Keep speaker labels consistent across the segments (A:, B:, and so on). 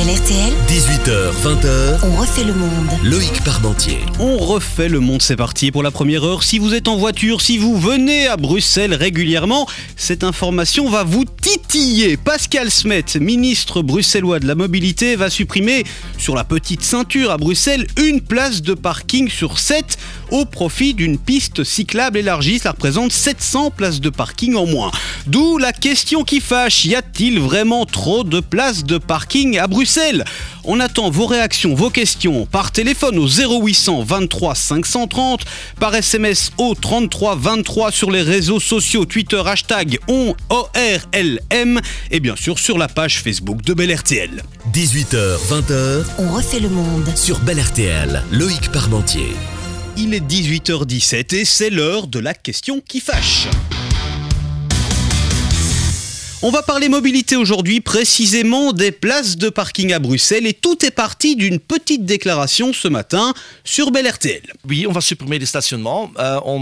A: Bel RTL,
B: 18h, 20h,
A: on refait le monde.
B: Loïc Parmentier.
C: On refait le monde, c'est parti pour la première heure. Si vous êtes en voiture, si vous venez à Bruxelles régulièrement, cette information va vous titiller. Pascal Smet, ministre bruxellois de la mobilité, va supprimer sur la petite ceinture à Bruxelles une place de parking sur 7 au profit d'une piste cyclable élargie. Cela représente 700 places de parking en moins. D'où la question qui fâche, y a-t-il vraiment trop de places de parking à Bruxelles ? On attend vos réactions, vos questions par téléphone au 0800 23 530, par SMS au 33 23, sur les réseaux sociaux, Twitter, hashtag ORLM et bien sûr sur la page Facebook de Bel RTL.
B: 18h, 20h,
A: On refait le monde.
B: sur Bel RTL, Loïc Parmentier.
C: Il est 18h17 et c'est l'heure de la question qui fâche. On va parler mobilité aujourd'hui, précisément des places de parking à Bruxelles, et tout est parti d'une petite déclaration ce matin sur Bel RTL.
D: Oui, on va supprimer les stationnements.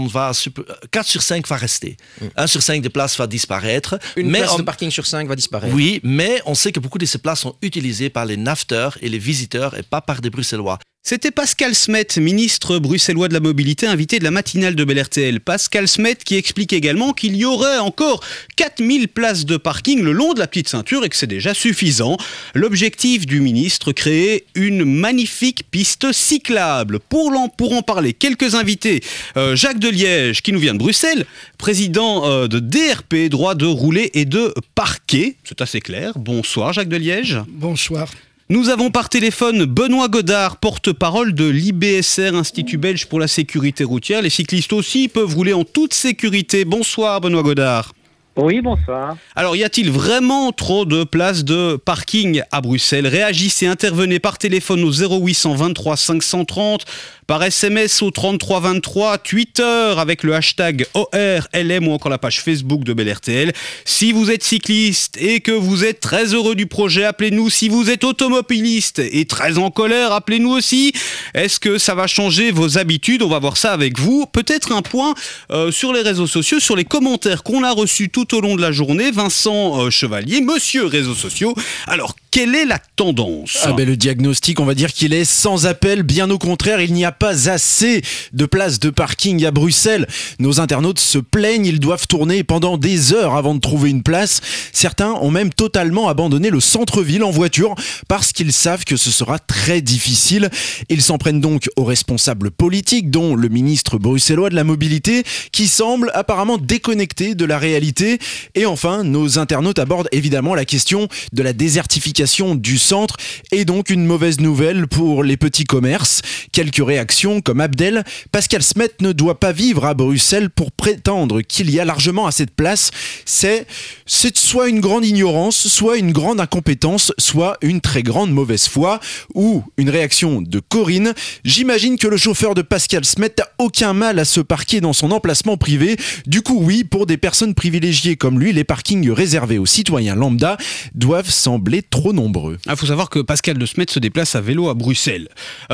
D: 4 sur 5 va rester. 1 sur 5 des places va disparaître.
E: Une place de parking sur 5 va disparaître.
D: Oui, mais on sait que beaucoup de ces places sont utilisées par les nafteurs et les visiteurs et pas par des Bruxellois.
C: C'était Pascal Smet, ministre bruxellois de la mobilité, invité de la matinale de Bel RTL. Pascal Smet qui explique également qu'il y aurait encore 4000 places de parking le long de la petite ceinture et que c'est déjà suffisant. L'objectif du ministre, créer une magnifique piste cyclable. Pour en parler, quelques invités. Jacques de Liège, qui nous vient de Bruxelles, président de DRP, droit de rouler et de parquer. C'est assez clair. Bonsoir Jacques de Liège.
F: Bonsoir.
C: Nous avons par téléphone Benoît Godard, porte-parole de l'IBSR, Institut Belge pour la sécurité routière. Les cyclistes aussi peuvent rouler en toute sécurité. Bonsoir Benoît Godard.
G: Oui, bonsoir.
C: Alors, y a-t-il vraiment trop de places de parking à Bruxelles ? Réagissez, intervenez par téléphone au 0800 23 530, par SMS au 33 23, Twitter avec le hashtag ORLM ou encore la page Facebook de Bel RTL. Si vous êtes cycliste et que vous êtes très heureux du projet, appelez-nous. Si vous êtes automobiliste et très en colère, appelez-nous aussi. Est-ce que ça va changer vos habitudes ? On va voir ça avec vous. Peut-être un point sur les réseaux sociaux, sur les commentaires qu'on a reçus tout au long de la journée. Vincent Chevalier, monsieur réseaux sociaux. Alors, quelle est la tendance ?
E: Le diagnostic, on va dire qu'il est sans appel. Bien au contraire, il n'y a pas assez de places de parking à Bruxelles. Nos internautes se plaignent, ils doivent tourner pendant des heures avant de trouver une place. Certains ont même totalement abandonné le centre-ville en voiture parce qu'ils savent que ce sera très difficile. Ils s'en prennent donc aux responsables politiques, dont le ministre bruxellois de la mobilité, qui semble apparemment déconnecté de la réalité. Et enfin, nos internautes abordent évidemment la question de la désertification du centre et donc une mauvaise nouvelle pour les petits commerces. Quelques réactions comme Abdel. Pascal Smet ne doit pas vivre à Bruxelles pour prétendre qu'il y a largement assez de place. C'est soit une grande ignorance, soit une grande incompétence, soit une très grande mauvaise foi. Ou une réaction de Corinne. J'imagine que le chauffeur de Pascal Smet n'a aucun mal à se parquer dans son emplacement privé. Du coup, oui, pour des personnes privilégiées comme lui, les parkings réservés aux citoyens lambda doivent sembler trop nombreux.
C: Il faut savoir que Pascal de Smet se déplace à vélo à Bruxelles.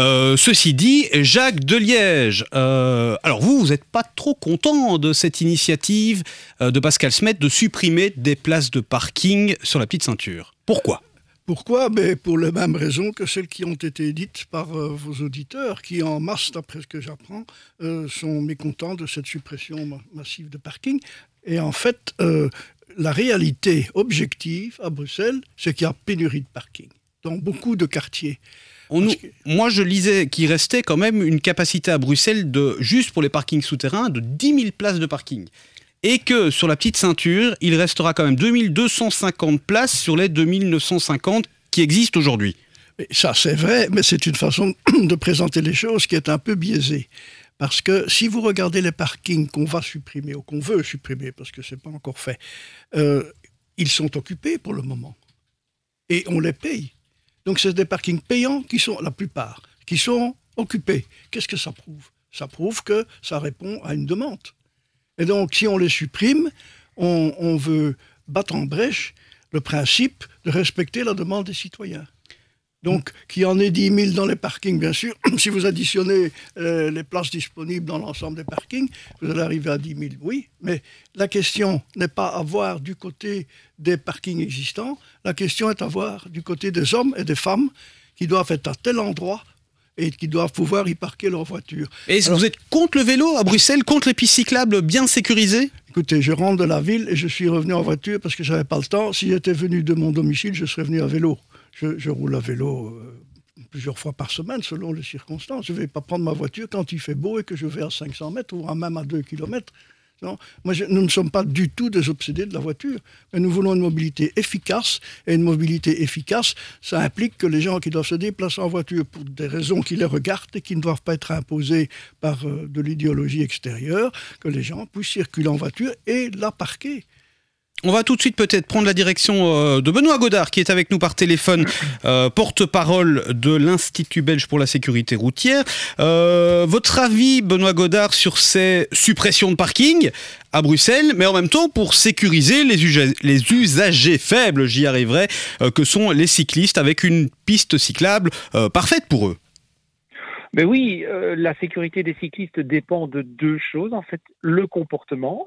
C: Ceci dit, Jacques de Liège, alors vous n'êtes pas trop content de cette initiative de Pascal Smet de supprimer des places de parking sur la petite ceinture. Pourquoi ?
F: Pourquoi ? Pour les mêmes raisons que celles qui ont été dites par vos auditeurs, qui en masse, d'après ce que j'apprends, sont mécontents de cette suppression massive de parking. Et en fait, la réalité objective à Bruxelles, c'est qu'il y a pénurie de parking dans beaucoup de quartiers.
C: Moi, je lisais qu'il restait quand même une capacité à Bruxelles, juste pour les parkings souterrains, de 10 000 places de parking. Et que sur la petite ceinture, il restera quand même 2250 places sur les 2950 qui existent aujourd'hui.
F: Et ça, c'est vrai, mais c'est une façon de présenter les choses qui est un peu biaisée. Parce que si vous regardez les parkings qu'on va supprimer, ou qu'on veut supprimer, parce que ce n'est pas encore fait, ils sont occupés pour le moment. Et on les paye. Donc c'est des parkings payants qui sont, la plupart, qui sont occupés. Qu'est-ce que ça prouve ? Ça prouve que ça répond à une demande. Et donc si on les supprime, on veut battre en brèche le principe de respecter la demande des citoyens. Donc, qu'il y en ait 10 000 dans les parkings, bien sûr. Si vous additionnez les places disponibles dans l'ensemble des parkings, vous allez arriver à 10 000, oui. Mais la question n'est pas à voir du côté des parkings existants. La question est à voir du côté des hommes et des femmes qui doivent être à tel endroit et qui doivent pouvoir y parquer leur voiture.
C: Et vous êtes contre le vélo à Bruxelles, contre les pistes cyclables bien sécurisées ?
F: Écoutez, je rentre de la ville et je suis revenu en voiture parce que je n'avais pas le temps. Si j'étais venu de mon domicile, je serais venu à vélo. Je roule à vélo plusieurs fois par semaine selon les circonstances. Je ne vais pas prendre ma voiture quand il fait beau et que je vais à 500 mètres ou même à 2 km. Non. Nous ne sommes pas du tout des obsédés de la voiture, mais nous voulons une mobilité efficace. Et une mobilité efficace, ça implique que les gens qui doivent se déplacer en voiture pour des raisons qui les regardent et qui ne doivent pas être imposées par de l'idéologie extérieure, que les gens puissent circuler en voiture et la parquer.
C: On va tout de suite peut-être prendre la direction de Benoît Godard qui est avec nous par téléphone, porte-parole de l'Institut belge pour la sécurité routière. Votre avis, Benoît Godard, sur ces suppressions de parking à Bruxelles, mais en même temps pour sécuriser les usagers faibles, j'y arriverai, que sont les cyclistes avec une piste cyclable parfaite pour eux.
G: Mais oui, la sécurité des cyclistes dépend de deux choses, en fait. Le comportement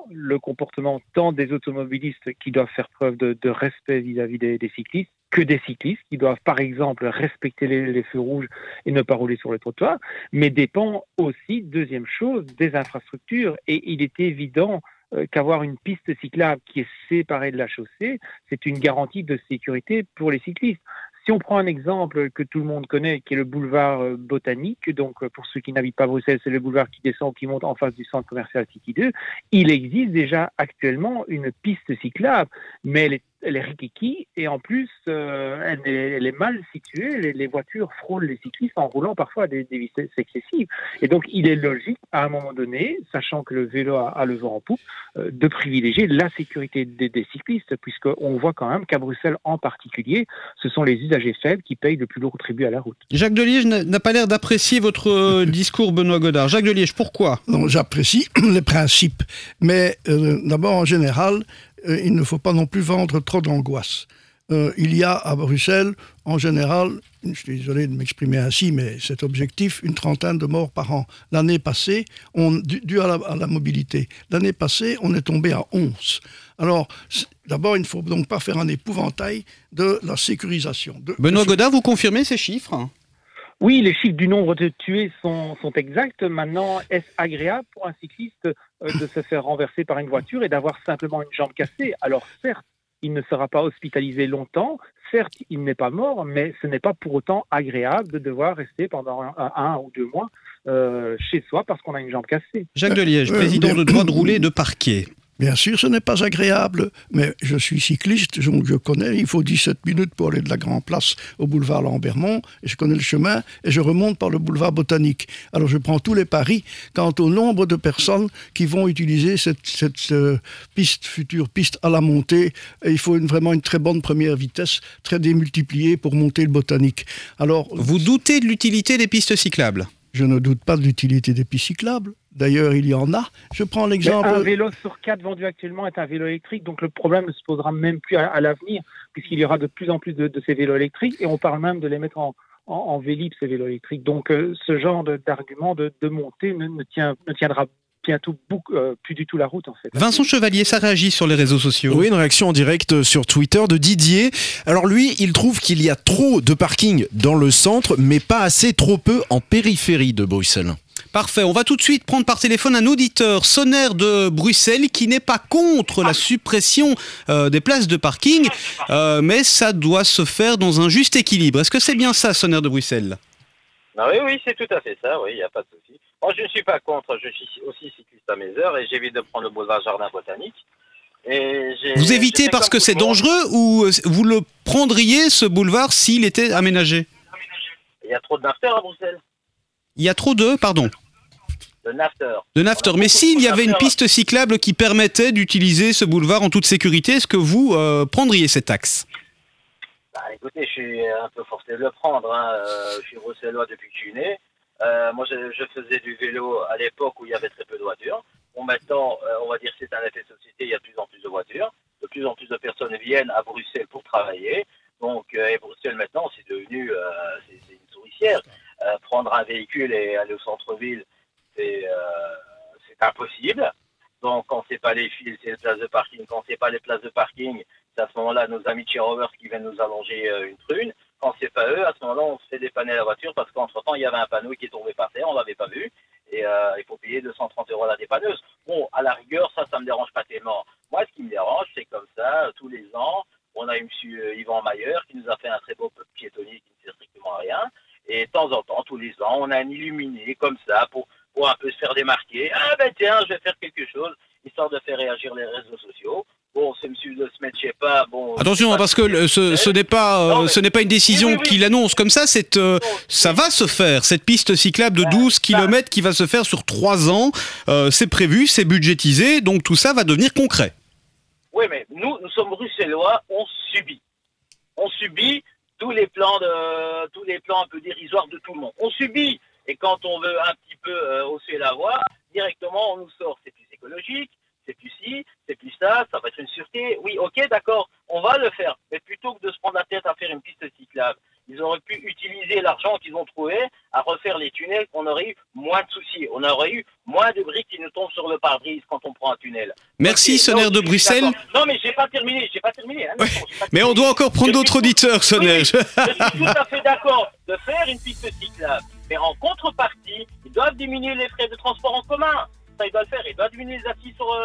G: tant des automobilistes qui doivent faire preuve de respect vis-à-vis des cyclistes, que des cyclistes qui doivent, par exemple, respecter les feux rouges et ne pas rouler sur le trottoir, mais dépend aussi, deuxième chose, des infrastructures. Et il est évident qu'avoir une piste cyclable qui est séparée de la chaussée, c'est une garantie de sécurité pour les cyclistes. Si on prend un exemple que tout le monde connaît, qui est le boulevard Botanique, donc pour ceux qui n'habitent pas à Bruxelles, c'est le boulevard qui descend, qui monte en face du centre commercial City 2, il existe déjà actuellement une piste cyclable, mais elle est rikiki et en plus elle est mal située. Les voitures frôlent les cyclistes en roulant parfois à des vitesses excessives. Et donc il est logique à un moment donné, sachant que le vélo a le vent en poupe, de privilégier la sécurité des cyclistes, puisqu'on voit quand même qu'à Bruxelles en particulier, ce sont les usagers faibles qui payent le plus lourd tribut à la route.
C: Jacques Deliège n'a pas l'air d'apprécier votre discours, Benoît Godard. Jacques Deliège, pourquoi ?
F: Non, j'apprécie les principes, mais d'abord en général, il ne faut pas non plus vendre trop d'angoisse. Il y a à Bruxelles, en général, je suis désolé de m'exprimer ainsi, mais c'est objectif, une trentaine de morts par an. L'année passée, dû à la mobilité, l'année passée, on est tombé à 11. Alors, d'abord, il ne faut donc pas faire un épouvantail de la sécurisation.
C: Benoît Godard, vous confirmez ces chiffres ?
G: Oui, les chiffres du nombre de tués sont exacts. Maintenant, est-ce agréable pour un cycliste de se faire renverser par une voiture et d'avoir simplement une jambe cassée ? Alors certes, il ne sera pas hospitalisé longtemps, certes, il n'est pas mort, mais ce n'est pas pour autant agréable de devoir rester pendant un ou 2 mois chez soi parce qu'on a une jambe cassée.
C: Jacques Deliège, président de droit de rouler et de parquet.
F: Bien sûr, ce n'est pas agréable, mais je suis cycliste, donc je connais, il faut 17 minutes pour aller de la Grand Place au boulevard Lambermont, et je connais le chemin, et je remonte par le boulevard Botanique. Alors je prends tous les paris quant au nombre de personnes qui vont utiliser cette future piste à la montée, et il faut vraiment une très bonne première vitesse, très démultipliée pour monter le Botanique. Alors,
C: vous doutez de l'utilité des pistes cyclables ?
F: Je ne doute pas de l'utilité des pistes cyclables. D'ailleurs, il y en a. Je prends l'exemple...
G: Un vélo sur 4 vendu actuellement est un vélo électrique, donc le problème ne se posera même plus à l'avenir, puisqu'il y aura de plus en plus de ces vélos électriques, et on parle même de les mettre en Vélib, ces vélos électriques. Donc ce genre d'argument de montée ne tiendra bientôt plus du tout la route, en fait.
C: Vincent Chevalier, ça réagit sur les réseaux sociaux.
E: Oui, une réaction en direct sur Twitter de Didier. Alors lui, il trouve qu'il y a trop de parking dans le centre, mais pas assez, trop peu en périphérie de Bruxelles.
C: Parfait, on va tout de suite prendre par téléphone un auditeur sonnaire de Bruxelles qui n'est pas contre la suppression des places de parking, mais ça doit se faire dans un juste équilibre. Est-ce que c'est bien ça, sonnaire de Bruxelles ?
H: Ah oui, c'est tout à fait ça, oui, il n'y a pas de souci. Moi, je ne suis pas contre, je suis aussi cycliste à mes heures et j'évite de prendre le boulevard Jardin Botanique.
C: Vous évitez parce que c'est dangereux ou vous le prendriez, ce boulevard, s'il était aménagé ?
H: Il y a trop de nafteurs à Bruxelles.
C: Il y a trop de, pardon ?
H: De nafteurs.
C: Mais s'il y avait une piste cyclable qui permettait d'utiliser ce boulevard en toute sécurité, est-ce que vous prendriez cet axe ?
H: Écoutez, je suis un peu forcé de le prendre. Je suis bruxellois depuis que je suis né. Moi, je faisais du vélo à l'époque où il y avait très peu de voitures. Bon, maintenant, on va dire que c'est un effet de société, il y a de plus en plus de voitures. De plus en plus de personnes viennent à Bruxelles pour travailler. Donc, et Bruxelles maintenant, c'est devenu c'est une souricière. Prendre un véhicule et aller au centre-ville, c'est impossible. Donc, quand c'est pas les fils, c'est les places de parking. Quand c'est pas les places de parking, c'est à ce moment-là nos amis de chez Rovers qui viennent nous allonger une prune. Quand c'est pas eux, à ce moment-là, on se fait dépanner la voiture parce qu'entre-temps, il y avait un panneau qui est tombé par terre, on l'avait pas vu. Et il faut payer 230 € la dépanneuse. Bon, à la rigueur, ça me dérange pas tellement. Moi, ce qui me dérange, c'est comme ça, tous les ans, on a eu M. Yvan Mayer qui nous a fait un très beau piétonnier qui ne sert strictement à rien. Et de temps en temps, tous les ans, on a un illuminé comme ça pour un peu se faire démarquer. Ah ben tiens, je vais faire quelque chose, histoire de faire réagir les réseaux sociaux. Bon, c'est monsieur de Smet, je sais pas. Bon,
C: Attention, parce que ce n'est pas une décision qu'il annonce comme ça. Ça va se faire. Cette piste cyclable de 12 km qui va se faire sur 3 ans, c'est prévu, c'est budgétisé, donc tout ça va devenir concret.
H: Oui, mais nous sommes bruxellois, on subit tous les plans un peu dérisoires de tout le monde. On subit. Et quand on veut un petit peu hausser la voix, directement on nous sort. C'est plus écologique, c'est plus ci, c'est plus ça va être une sûreté. Oui, ok, d'accord, on va le faire. Mais plutôt que de se prendre la tête à faire une piste cyclable, ils auraient pu utiliser l'argent qu'ils ont trouvé à refaire les tunnels, qu'on aurait eu moins de soucis. On aurait eu moins de briques qui nous tombent sur le pare-brise quand on prend un tunnel.
C: Merci, Sonner de Bruxelles.
H: Non, mais j'ai pas terminé. Hein,
C: ouais. Mais on doit encore prendre d'autres auditeurs, Sonner.
H: Oui, je suis tout à fait d'accord de faire une piste cyclable. Mais en contrepartie, ils doivent diminuer les frais de transport en commun. Ça, ils doivent le faire. Ils doivent diminuer les assises sur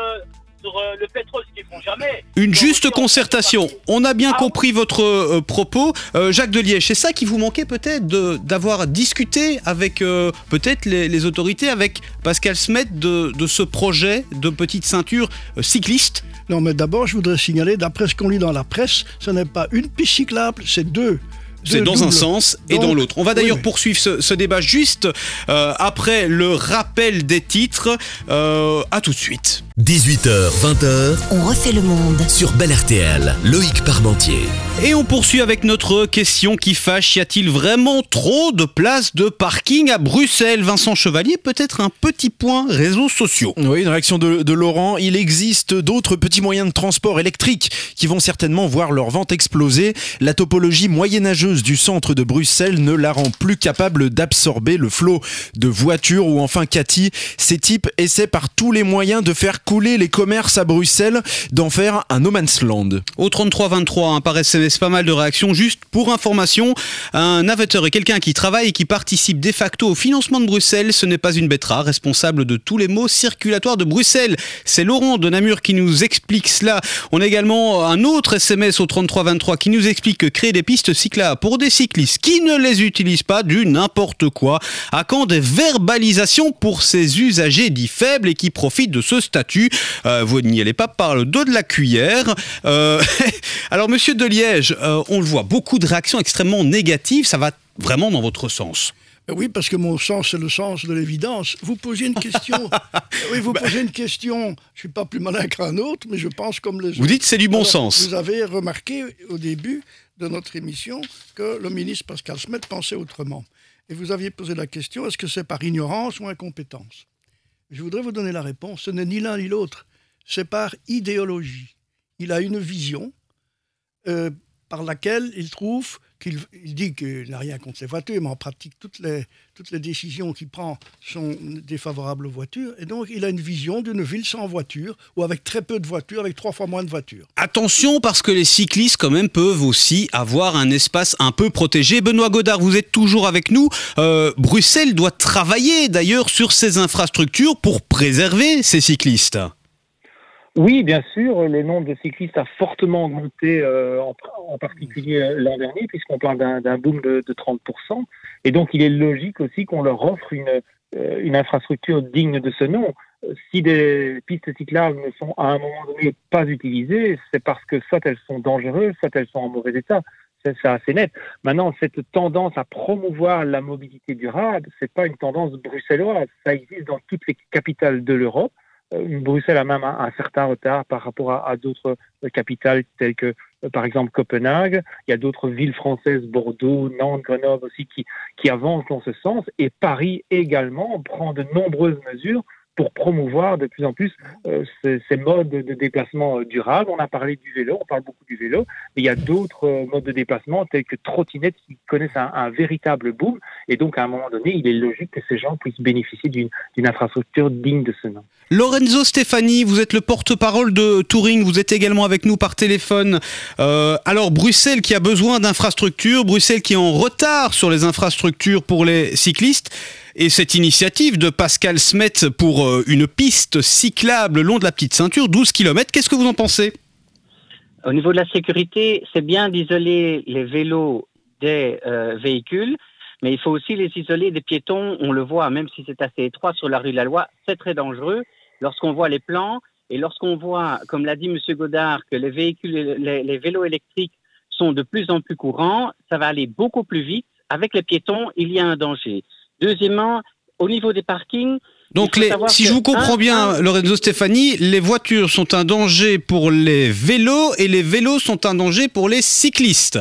H: le pétrole, ce qu'ils font jamais.
C: Une juste concertation. On a bien compris votre propos. Jacques Deliège, c'est ça qui vous manquait peut-être d'avoir discuté avec peut-être les autorités, avec Pascal Smet de ce projet de petite ceinture cycliste?
F: Non, mais d'abord, je voudrais signaler, d'après ce qu'on lit dans la presse, ce n'est pas une piste cyclable, c'est deux.
C: C'est dans un sens et dans l'autre. On va d'ailleurs poursuivre ce débat juste après le rappel des titres. À tout de suite.
B: 18h, 20h.
A: On refait le monde.
B: Sur Bel RTL, Loïc Parmentier.
C: Et on poursuit avec notre question qui fâche. Y a-t-il vraiment trop de places de parking à Bruxelles? Vincent Chevalier, peut-être un petit point réseaux sociaux.
E: Oui, une réaction de Laurent. Il existe d'autres petits moyens de transport électriques qui vont certainement voir leur vente exploser. La topologie moyenâgeuse du centre de Bruxelles ne la rend plus capable d'absorber le flot de voitures. Ou enfin, Cathy, ces types essaient par tous les moyens de faire couler les commerces à Bruxelles, d'en faire un no man's land.
C: Au 3323, par SMS, pas mal de réactions. Juste pour information, un navetteur est quelqu'un qui travaille et qui participe de facto au financement de Bruxelles. Ce n'est pas une bête rare, responsable de tous les maux circulatoires de Bruxelles. C'est Laurent de Namur qui nous explique cela. On a également un autre SMS au 3323 qui nous explique que créer des pistes cyclables pour des cyclistes qui ne les utilisent pas, du n'importe quoi. À quand des verbalisations pour ces usagers dits faibles et qui profitent de ce statut? Vous n'y allez pas par le dos de la cuillère. Alors, monsieur Deliège, on le voit, beaucoup de réactions extrêmement négatives. Ça va vraiment dans votre sens?
F: Oui, parce que mon sens, c'est le sens de l'évidence. Vous posez une question. Oui, vous posez une question. Je ne suis pas plus malin qu'un autre, mais je pense comme les autres.
C: Vous dites c'est du bon sens.
F: Vous avez remarqué au début de notre émission que le ministre Pascal Smet pensait autrement. Et vous aviez posé la question, est-ce que c'est par ignorance ou incompétence? Je voudrais vous donner la réponse. Ce n'est ni l'un ni l'autre. C'est par idéologie. Il a une vision par laquelle il trouve qu'il dit qu'il n'a rien contre les voitures, mais en pratique, toutes les décisions qu'il prend sont défavorables aux voitures. Et donc, il a une vision d'une ville sans voiture, ou avec très peu de voitures, avec 3 fois moins de voitures.
C: Attention, parce que les cyclistes, quand même, peuvent aussi avoir un espace un peu protégé. Benoît Godard, vous êtes toujours avec nous. Bruxelles doit travailler, d'ailleurs, sur ses infrastructures pour préserver ces cyclistes.
G: Oui, bien sûr, le nombre de cyclistes a fortement augmenté, en particulier l'an dernier, puisqu'on parle d'un boom de 30%. Et donc, il est logique aussi qu'on leur offre une infrastructure digne de ce nom. Si des pistes cyclables ne sont à un moment donné pas utilisées, c'est parce que soit elles sont dangereuses, soit elles sont en mauvais état. C'est assez net. Maintenant, cette tendance à promouvoir la mobilité durable, c'est pas une tendance bruxelloise. Ça existe dans toutes les capitales de l'Europe. Bruxelles a même un certain retard par rapport à d'autres capitales telles que, par exemple, Copenhague. Il y a d'autres villes françaises, Bordeaux, Nantes, Grenoble aussi, qui avancent dans ce sens. Et Paris également prend de nombreuses mesures pour promouvoir de plus en plus ces modes de déplacement durables. On a parlé du vélo, on parle beaucoup du vélo, mais il y a d'autres modes de déplacement tels que trottinettes qui connaissent un véritable boom. Et donc, à un moment donné, il est logique que ces gens puissent bénéficier d'une infrastructure digne de ce nom.
C: Lorenzo Stefani, vous êtes le porte-parole de Touring, vous êtes également avec nous par téléphone. Alors, Bruxelles qui a besoin d'infrastructures, Bruxelles qui est en retard sur les infrastructures pour les cyclistes, et cette initiative de Pascal Smet pour une piste cyclable le long de la petite ceinture, 12 km, qu'est-ce que vous en pensez ?
I: Au niveau de la sécurité, c'est bien d'isoler les vélos des véhicules, mais il faut aussi les isoler des piétons. On le voit, même si c'est assez étroit sur la rue de la Loi, c'est très dangereux. Lorsqu'on voit les plans et lorsqu'on voit, comme l'a dit M. Godard, que les véhicules, les vélos électriques sont de plus en plus courants, ça va aller beaucoup plus vite. Avec les piétons, il y a un danger. Deuxièmement, au niveau des parkings...
C: Donc, si je vous comprends bien, Lorenzo Stefani, les voitures sont un danger pour les vélos et les vélos sont un danger pour les cyclistes.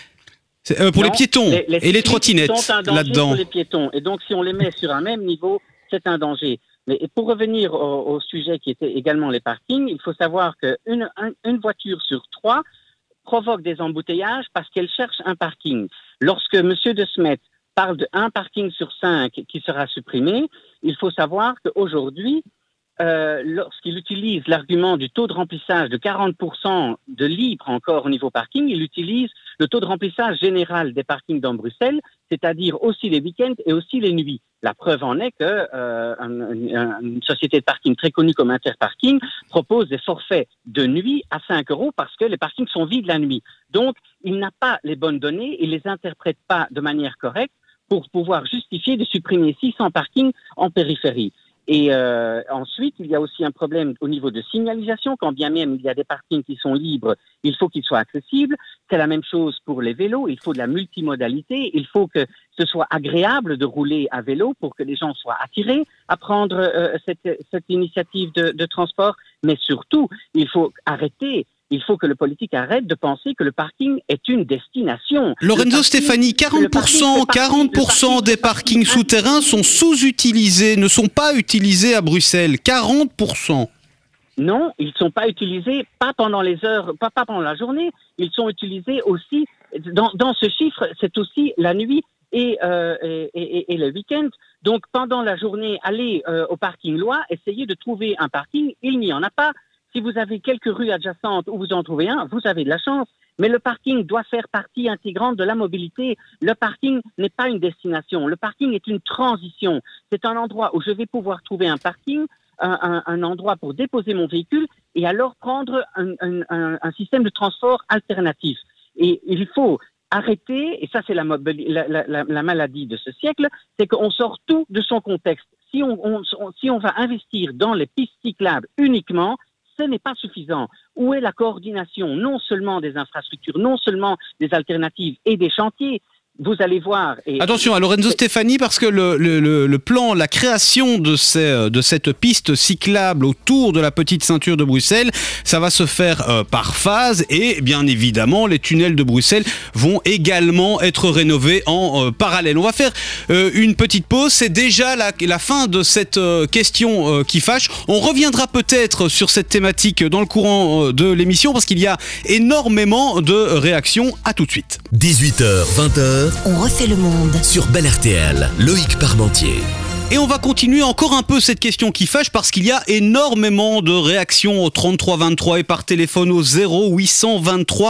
C: Pour les piétons et les trottinettes
I: sont un danger
C: là-dedans.
I: Pour les piétons. Et donc, si on les met sur un même niveau, c'est un danger. Mais pour revenir au sujet qui était également les parkings, il faut savoir qu'une voiture sur 3 provoque des embouteillages parce qu'elle cherche un parking. Lorsque M. de Smet parle d'un parking sur 5 qui sera supprimé, il faut savoir qu'aujourd'hui, lorsqu'il utilise l'argument du taux de remplissage de 40% de libre encore au niveau parking, il utilise le taux de remplissage général des parkings dans Bruxelles, c'est-à-dire aussi les week-ends et aussi les nuits. La preuve en est que une société de parking très connue comme Interparking propose des forfaits de nuit à 5 € parce que les parkings sont vides la nuit. Donc, il n'a pas les bonnes données, il les interprète pas de manière correcte pour pouvoir justifier de supprimer 600 parkings en périphérie. Et ensuite, il y a aussi un problème au niveau de signalisation. Quand bien même il y a des parkings qui sont libres, il faut qu'ils soient accessibles. C'est la même chose pour les vélos. Il faut de la multimodalité. Il faut que ce soit agréable de rouler à vélo pour que les gens soient attirés à prendre cette initiative de transport. Mais surtout, il faut que le politique arrête de penser que le parking est une destination.
C: Lorenzo Stefani, 40% des parkings souterrains sont sous-utilisés, ne sont pas utilisés à Bruxelles. 40%.
I: Non, ils ne sont pas utilisés, pas pendant les heures, pas pendant la journée. Ils sont utilisés aussi, dans ce chiffre, c'est aussi la nuit et le week-end. Donc, pendant la journée, allez au parking Loi, essayez de trouver un parking. Il n'y en a pas. Si vous avez quelques rues adjacentes où vous en trouvez un, vous avez de la chance. Mais le parking doit faire partie intégrante de la mobilité. Le parking n'est pas une destination. Le parking est une transition. C'est un endroit où je vais pouvoir trouver un parking, un endroit pour déposer mon véhicule et alors prendre un système de transport alternatif. Et il faut arrêter, et ça c'est la maladie de ce siècle, c'est qu'on sort tout de son contexte. Si on va investir dans les pistes cyclables uniquement, ce n'est pas suffisant. Où est la coordination, non seulement des infrastructures, non seulement des alternatives et des chantiers? Vous allez voir...
C: Attention à Lorenzo Stefani, parce que le plan, la création de cette piste cyclable autour de la petite ceinture de Bruxelles, ça va se faire par phase et bien évidemment les tunnels de Bruxelles vont également être rénovés en parallèle. On va faire une petite pause, c'est déjà la fin de cette question qui fâche. On reviendra peut-être sur cette thématique dans le courant de l'émission parce qu'il y a énormément de réactions. À tout de suite.
B: 18h, 20h.
A: On refait le monde.
B: Sur Bel RTL, Loïc Parmentier.
C: Et on va continuer encore un peu cette question qui fâche parce qu'il y a énormément de réactions au 3323 et par téléphone au 0823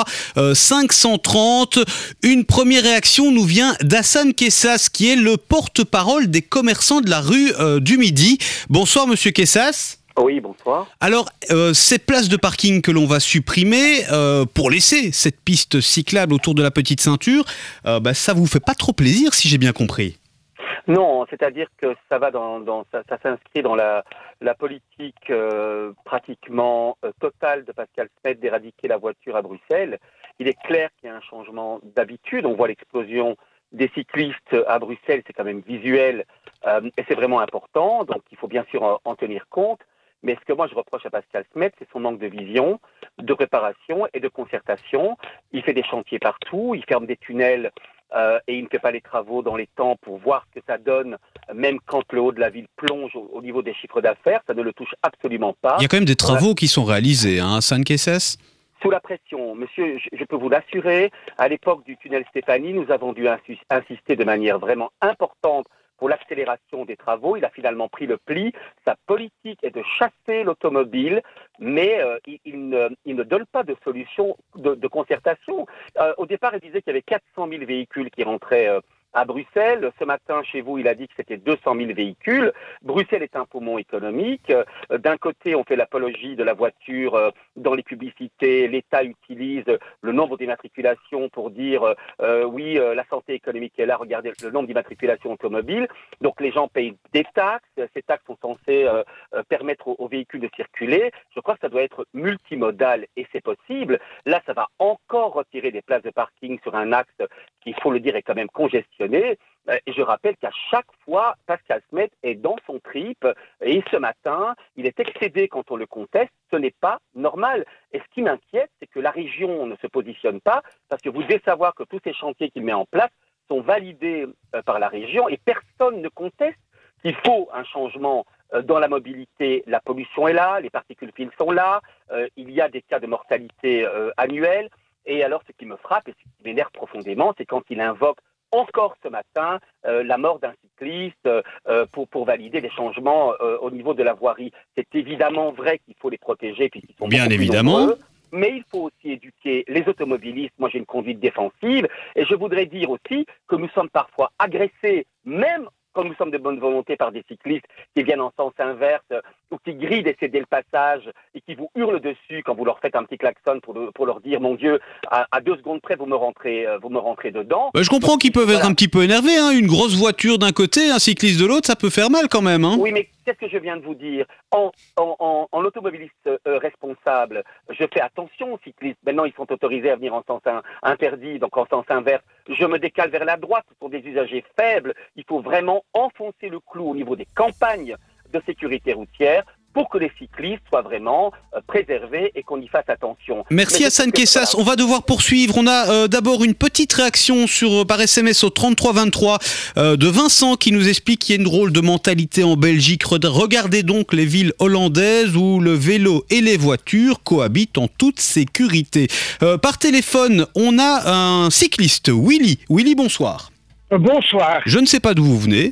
C: 530. Une première réaction nous vient d'Hassan Kessas qui est le porte-parole des commerçants de la rue du Midi. Bonsoir Monsieur Kessas.
J: Oui, bonsoir.
C: Alors, ces places de parking que l'on va supprimer pour laisser cette piste cyclable autour de la petite ceinture, ça vous fait pas trop plaisir si j'ai bien compris?
J: Non, c'est-à-dire que ça va ça s'inscrit dans la politique pratiquement totale de Pascal Smet d'éradiquer la voiture à Bruxelles. Il est clair qu'il y a un changement d'habitude. On voit l'explosion des cyclistes à Bruxelles, c'est quand même visuel et c'est vraiment important. Donc, il faut bien sûr en tenir compte. Mais ce que moi je reproche à Pascal Smet, c'est son manque de vision, de préparation et de concertation. Il fait des chantiers partout, il ferme des tunnels et il ne fait pas les travaux dans les temps pour voir ce que ça donne, même quand le haut de la ville plonge au niveau des chiffres d'affaires, ça ne le touche absolument pas.
C: Il y a quand même des travaux qui sont réalisés, hein, à Sainte-Kessès.
J: Sous la pression, monsieur, je peux vous l'assurer, à l'époque du tunnel Stéphanie, nous avons dû insister de manière vraiment importante pour l'accélération des travaux. Il a finalement pris le pli. Sa politique est de chasser l'automobile, mais il ne donne pas de solution de concertation. Au départ, il disait qu'il y avait 400 000 véhicules qui rentraient à Bruxelles. Ce matin, chez vous, il a dit que c'était 200 000 véhicules. Bruxelles est un poumon économique. D'un côté, on fait l'apologie de la voiture dans les publicités. L'État utilise le nombre d'immatriculations pour dire oui, la santé économique est là, regardez le nombre d'immatriculations automobiles. Donc les gens payent des taxes. Ces taxes sont censées permettre aux véhicules de circuler. Je crois que ça doit être multimodal et c'est possible. Là, ça va encore retirer des places de parking sur un axe qui, il faut le dire, est quand même congestionné. Et je rappelle qu'à chaque fois, Pascal Smet est dans son trip et ce matin, il est excédé quand on le conteste. Ce n'est pas normal. Et ce qui m'inquiète, c'est que la région ne se positionne pas parce que vous devez savoir que tous ces chantiers qu'il met en place sont validés par la région et personne ne conteste qu'il faut un changement dans la mobilité. La pollution est là, les particules fines sont là, il y a des cas de mortalité annuels. Et alors, ce qui me frappe et ce qui m'énerve profondément, c'est quand il invoque encore ce matin la mort d'un cycliste pour valider des changements au niveau de la voirie. C'est évidemment vrai qu'il faut les protéger puisqu'ils sont
C: bien évidemment
J: nombreux, mais il faut aussi éduquer les automobilistes. Moi, j'ai une conduite défensive et je voudrais dire aussi que nous sommes parfois agressés, même quand nous sommes de bonne volonté, par des cyclistes qui viennent en sens inverse ou qui grillent de céder le passage et qui vous hurlent dessus quand vous leur faites un petit klaxon pour leur dire « Mon Dieu, à 2 secondes près, vous me rentrez dedans ».
C: Je comprends qu'ils peuvent être un petit peu énervés. Hein. Une grosse voiture d'un côté, un cycliste de l'autre, ça peut faire mal quand même. Hein.
J: Oui, mais qu'est-ce que je viens de vous dire ? En automobiliste responsable, je fais attention aux cyclistes. Maintenant, ils sont autorisés à venir en sens interdit, donc en sens inverse. Je me décale vers la droite. Ce sont des usagers faibles. Il faut vraiment enfoncer le clou au niveau des campagnes de sécurité routière pour que les cyclistes soient vraiment préservés et qu'on y fasse attention.
C: Merci Hassan Kessas. On va devoir poursuivre. On a d'abord une petite réaction par SMS au 3323 de Vincent qui nous explique qu'il y a une drôle de mentalité en Belgique. Regardez donc les villes hollandaises où le vélo et les voitures cohabitent en toute sécurité. Par téléphone, on a un cycliste, Willy. Willy, bonsoir.
K: Bonsoir.
C: Je ne sais pas d'où vous venez.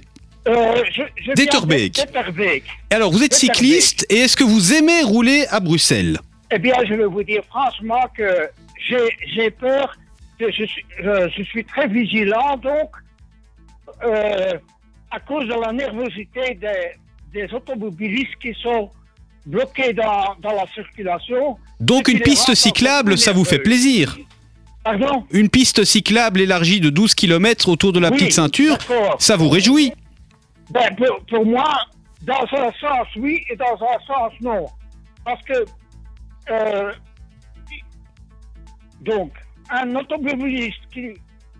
K: D'Etterbeek.
C: Alors, vous êtes cycliste et est-ce que vous aimez rouler à Bruxelles ?
K: Eh bien, je vais vous dire franchement que j'ai peur, que je suis très vigilant, donc, à cause de la nervosité des automobilistes qui sont bloqués dans la circulation.
C: Donc, une piste cyclable, ça vous fait plaisir ?
K: Pardon ?
C: Une piste cyclable élargie de 12 km autour de la petite ceinture, ça vous réjouit ?
K: Ben, pour moi, dans un sens oui et dans un sens non. Parce que, donc, un automobiliste qui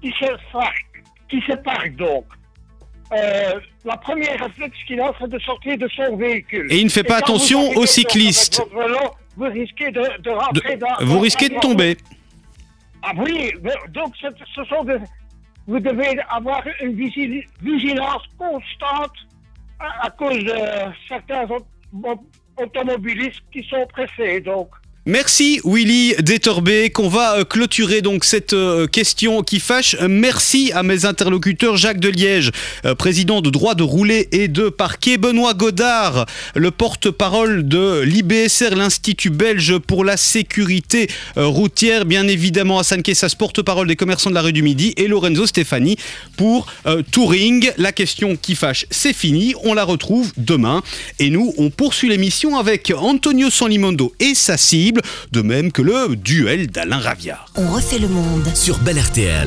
K: se parque donc, la première réflexe qu'il a, c'est de sortir de son véhicule.
C: Et il ne fait pas attention aux cyclistes.
K: Avec votre vélo, vous risquez de rentrer
C: vous risquez de tomber.
K: Ah oui, donc ce sont des... Vous devez avoir une vigilance constante à cause de certains automobilistes qui sont pressés. Donc.
C: Merci Willy d'Etterbeek. On va clôturer donc cette question qui fâche. Merci à mes interlocuteurs, Jacques de Liège, président de Droit de rouler et de parquet, Benoît Godard, le porte-parole de l'IBSR, l'Institut belge pour la sécurité routière, bien évidemment Hassan Kessas, porte-parole des commerçants de la rue du Midi, et Lorenzo Stefani pour Touring. La question qui fâche, c'est fini, on la retrouve demain. Et nous, on poursuit l'émission avec Antonio Sanlimondo et sa cible, de même que le duel d'Alain Raviard.
A: On refait le monde
B: sur Bel RTL.